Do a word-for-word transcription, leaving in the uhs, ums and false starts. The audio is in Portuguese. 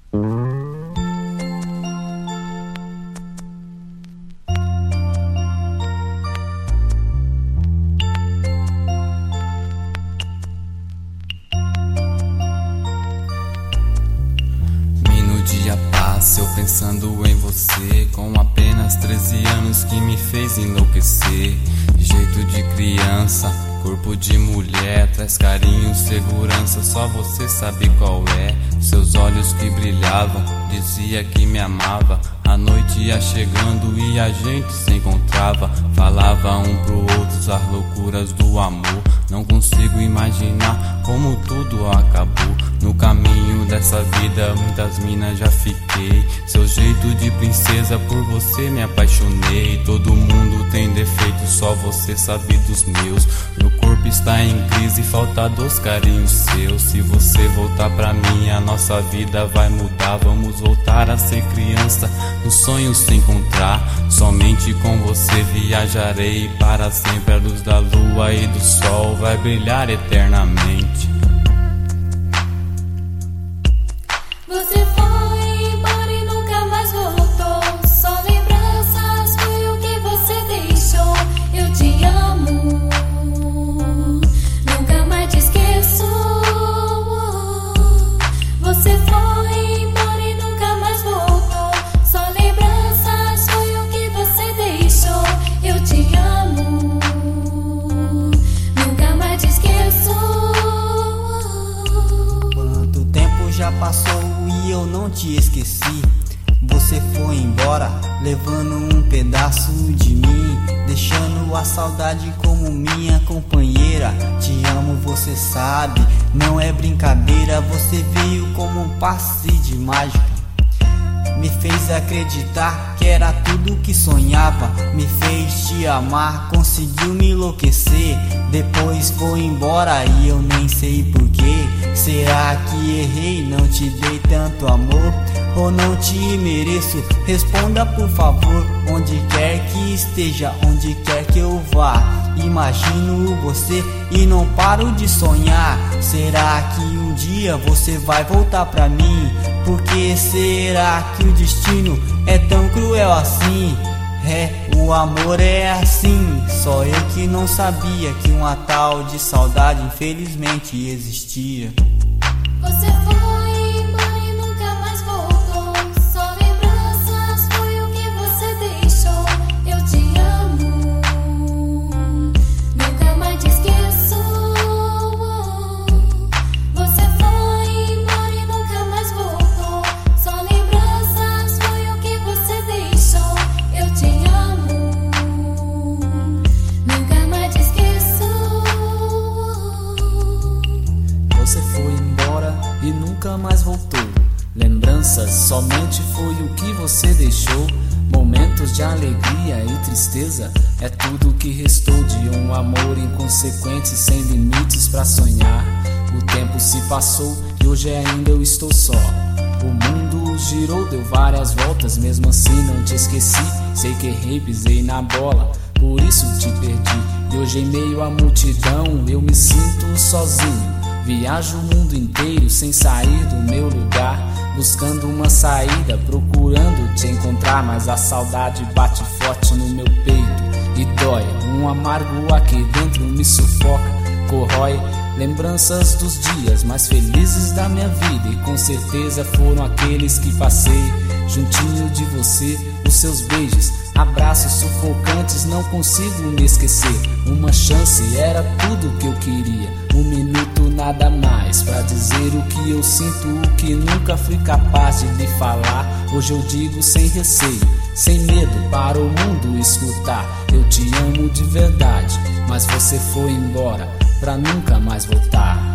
Eu pensando em você, com apenas treze anos que me fez enlouquecer. Jeito de criança, corpo de mulher, traz carinho, segurança, só você sabe qual é. Seus olhos que brilhavam, dizia que me amava. A noite ia chegando e a gente se encontrava. Falava um pro outro as loucuras do amor. Não consigo imaginar como tudo acabou. No caminho dessa vida muitas minas já fiquei. Seu jeito de princesa, por você me apaixonei. Todo mundo tem defeito, só você sabe dos meus. Meu corpo está em crise, falta dos carinhos seus. Se você voltar pra mim, a nossa vida vai mudar. Vamos voltar a ser criança, nos sonhos se encontrar. Somente com você viajarei para sempre. A luz da lua e do sol vai brilhar eternamente. Você foi embora e nunca mais voltou. Só lembranças foi o que você deixou. Eu te amo, nunca mais te esqueço. Você foi embora e nunca mais voltou. Só lembranças foi o que você deixou. Eu te amo, nunca mais te esqueço. Quanto tempo já passou e eu não te esqueci. Você foi embora, levando um pedaço de mim, deixando a saudade como minha companheira. Te amo, você sabe, não é brincadeira. Você veio como um passe de mágica, me fez acreditar que era tudo que sonhava. Me fez te amar, conseguiu me enlouquecer. Depois foi embora e eu nem sei porquê. Será que errei, não te dei tanto amor? Ou não te mereço? Responda por favor. Onde quer que esteja, onde quer que eu vá, imagino você e não paro de sonhar. Será que um dia você vai voltar pra mim? Porque será que o destino é tão cruel assim? É, o amor é assim. Só eu que não sabia que uma tal de saudade infelizmente existia. Você foi embora e nunca mais voltou. Só lembranças foi o que você deixou. Eu te amo, nunca mais te esqueço. Você foi embora e nunca mais voltou. Só lembranças foi o que você deixou. Eu te amo, nunca mais te esqueço. Você foi embora e nunca mais voltou. Lembranças somente foi o que você deixou. Momentos de alegria e tristeza é tudo que restou de um amor inconsequente, sem limites pra sonhar. O tempo se passou e hoje ainda eu estou só. O mundo girou, deu várias voltas, mesmo assim não te esqueci. Sei que errei, pisei na bola, por isso te perdi. E hoje em meio à multidão eu me sinto sozinho. Viajo o mundo inteiro sem sair do meu lugar, buscando uma saída, procurando te encontrar. Mas a saudade bate forte no meu peito e dói. Um amargo aqui dentro me sufoca, corrói. Lembranças dos dias mais felizes da minha vida, e com certeza foram aqueles que passei juntinho de você. Os seus beijos, abraços sufocantes, não consigo me esquecer. Uma chance era tudo que eu queria, um minuto nada mais pra dizer o que eu sinto, o que nunca fui capaz de lhe falar. Hoje eu digo sem receio, sem medo para o mundo escutar. Eu te amo de verdade, mas você foi embora pra nunca mais voltar.